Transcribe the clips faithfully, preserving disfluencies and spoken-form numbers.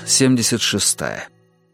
семьдесят шестая.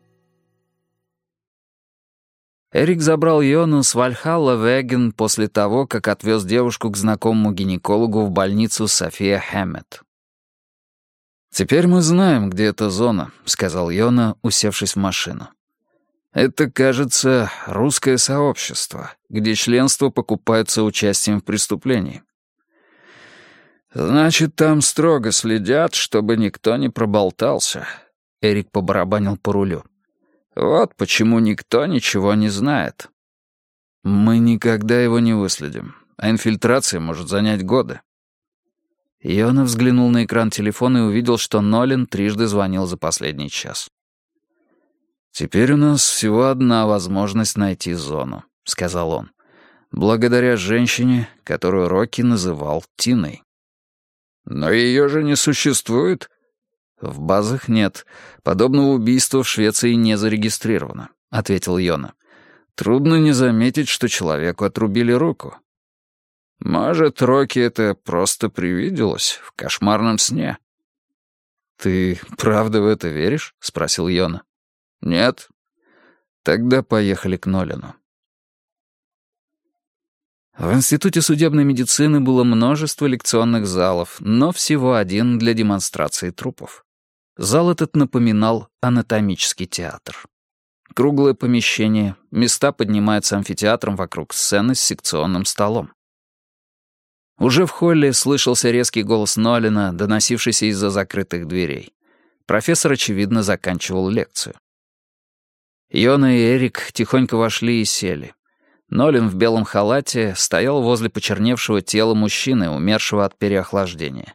Эрик забрал Йону с Вальхалла Веген после того, как отвез девушку к знакомому гинекологу в больницу София Хэммет. «Теперь мы знаем, где эта зона», — сказал Йона, усевшись в машину. «Это, кажется, русское сообщество, где членство покупается участием в преступлении». «Значит, там строго следят, чтобы никто не проболтался», — Эрик побарабанил по рулю. «Вот почему никто ничего не знает». «Мы никогда его не выследим, а инфильтрация может занять годы». Йона взглянул на экран телефона и увидел, что Нолин трижды звонил за последний час. «Теперь у нас всего одна возможность найти зону», — сказал он, «благодаря женщине, которую Рокки называл Тиной». «Но ее же не существует?» «В базах нет. Подобного убийства в Швеции не зарегистрировано», — ответил Йона. «Трудно не заметить, что человеку отрубили руку». «Может, Рокки это просто привиделось в кошмарном сне?» «Ты правда в это веришь?» — спросил Йона. «Нет». «Тогда поехали к Нолину». В Институте судебной медицины было множество лекционных залов, но всего один для демонстрации трупов. Зал этот напоминал анатомический театр. Круглое помещение, места поднимаются амфитеатром вокруг сцены с секционным столом. Уже в холле слышался резкий голос Нолина, доносившийся из-за закрытых дверей. Профессор, очевидно, заканчивал лекцию. Йона и Эрик тихонько вошли и сели. Нолин в белом халате стоял возле почерневшего тела мужчины, умершего от переохлаждения.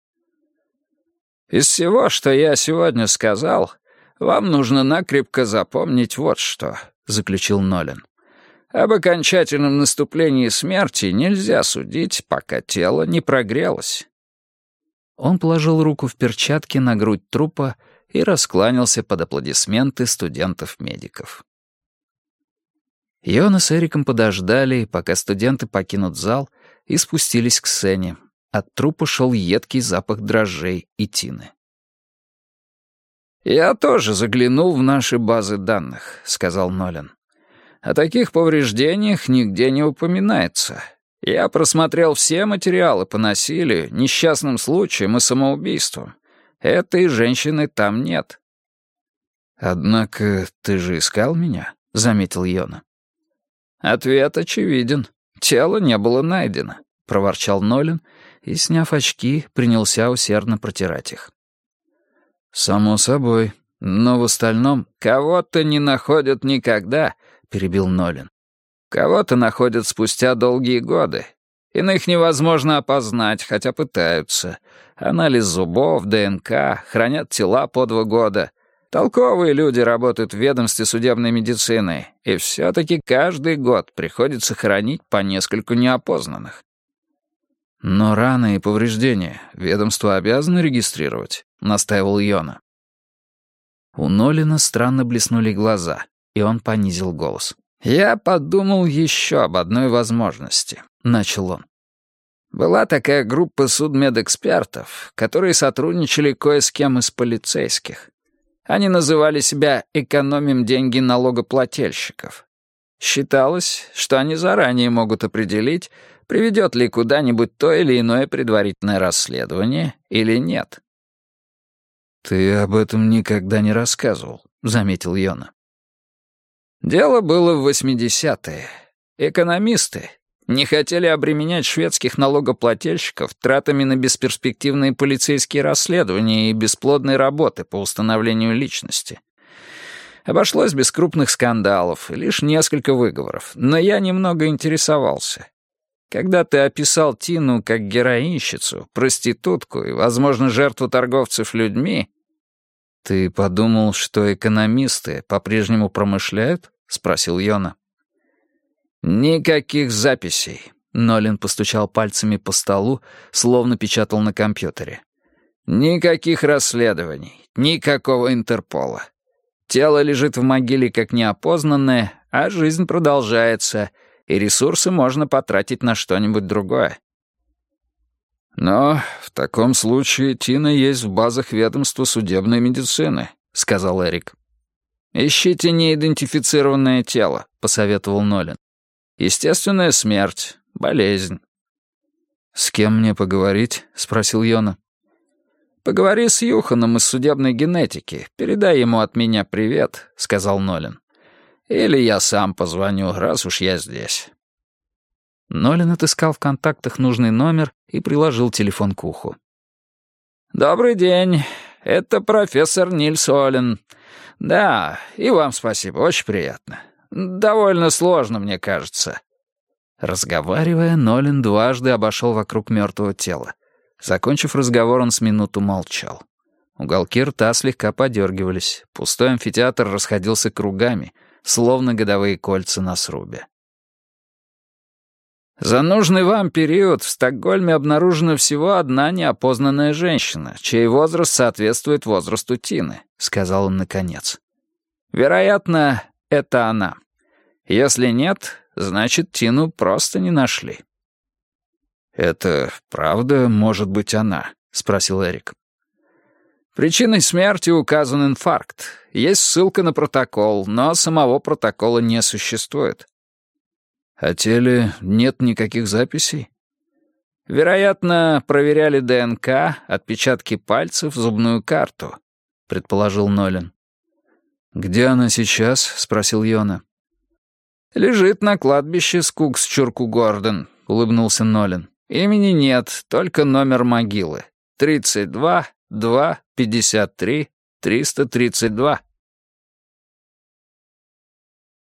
«Из всего, что я сегодня сказал, вам нужно накрепко запомнить вот что», — заключил Нолин. «Об окончательном наступлении смерти нельзя судить, пока тело не прогрелось». Он положил руку в перчатки на грудь трупа и раскланялся под аплодисменты студентов-медиков. Йона с Эриком подождали, пока студенты покинут зал, и спустились к сцене. От трупа шел едкий запах дрожжей и тины. «Я тоже заглянул в наши базы данных», — сказал Нолин. «О таких повреждениях нигде не упоминается. Я просмотрел все материалы по насилию, несчастным случаям и самоубийствам. Этой женщины там нет». «Однако ты же искал меня», — заметил Йона. «Ответ очевиден. Тело не было найдено», — проворчал Нолин и, сняв очки, принялся усердно протирать их. «Само собой. Но в остальном кого-то не находят никогда», — перебил Нолин. «Кого-то находят спустя долгие годы. Иных невозможно опознать, хотя пытаются. Анализ зубов, ДНК, хранят тела по два года. Толковые люди работают в ведомстве судебной медицины, и все-таки каждый год приходится хоронить по нескольку неопознанных». «Но раны и повреждения ведомство обязано регистрировать», — настаивал Йона. У Нолина странно блеснули глаза, и он понизил голос. «Я подумал еще об одной возможности», — начал он. «Была такая группа судмедэкспертов, которые сотрудничали кое с кем из полицейских. Они называли себя «экономим деньги налогоплательщиков». Считалось, что они заранее могут определить, приведет ли куда-нибудь то или иное предварительное расследование или нет. «Ты об этом никогда не рассказывал», — заметил Йона. «Дело было в восьмидесятые. Экономисты не хотели обременять шведских налогоплательщиков тратами на бесперспективные полицейские расследования и бесплодной работы по установлению личности. Обошлось без крупных скандалов и лишь несколько выговоров, но я немного интересовался. Когда ты описал Тину как героинщицу, проститутку и, возможно, жертву торговцев людьми...» «Ты подумал, что экономисты по-прежнему промышляют?» — спросил Йона. «Никаких записей», — Нолин постучал пальцами по столу, словно печатал на компьютере. «Никаких расследований, никакого Интерпола. Тело лежит в могиле как неопознанное, а жизнь продолжается, и ресурсы можно потратить на что-нибудь другое». «Но в таком случае Тина есть в базах ведомства судебной медицины», сказал Эрик. «Ищите неидентифицированное тело», — посоветовал Нолин. «Естественная смерть, болезнь». «С кем мне поговорить?» — спросил Йона. «Поговори с Юханом из судебной генетики. Передай ему от меня привет», — сказал Нолин. «Или я сам позвоню, раз уж я здесь». Нолин отыскал в контактах нужный номер и приложил телефон к уху. «Добрый день. Это профессор Нильс Олен. Да, и вам спасибо, очень приятно. Довольно сложно, мне кажется». Разговаривая, Нолин дважды обошел вокруг мертвого тела. Закончив разговор, он с минуту молчал. Уголки рта слегка подергивались. Пустой амфитеатр расходился кругами, словно годовые кольца на срубе. «За нужный вам период в Стокгольме обнаружена всего одна неопознанная женщина, чей возраст соответствует возрасту Тины», — сказал он наконец. «Вероятно, это она. Если нет, значит, Тину просто не нашли». «Это правда может быть она?» — спросил Эрик. «Причиной смерти указан инфаркт. Есть ссылка на протокол, но самого протокола не существует». «О теле нет никаких записей?» «Вероятно, проверяли ДНК, отпечатки пальцев, зубную карту», — предположил Нолин. «Где она сейчас?» — спросил Йона. «Лежит на кладбище Скугсчурку-Гордон», — улыбнулся Нолин. «Имени нет, только номер могилы. тридцать два, два, пятьдесят три, триста тридцать два».